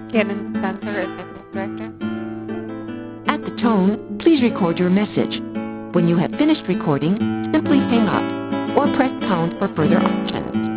Canon Spencer, Executive Director. At the tone, please record your message. When you have finished recording, simply hang up or press pound for further options.